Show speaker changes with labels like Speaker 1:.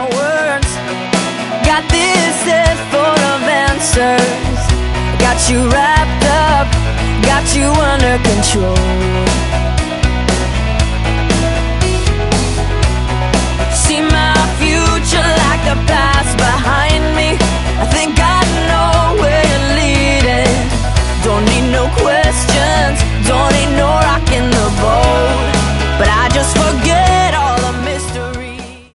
Speaker 1: my words. Got this head full of answers. Got you wrapped up, got you under control.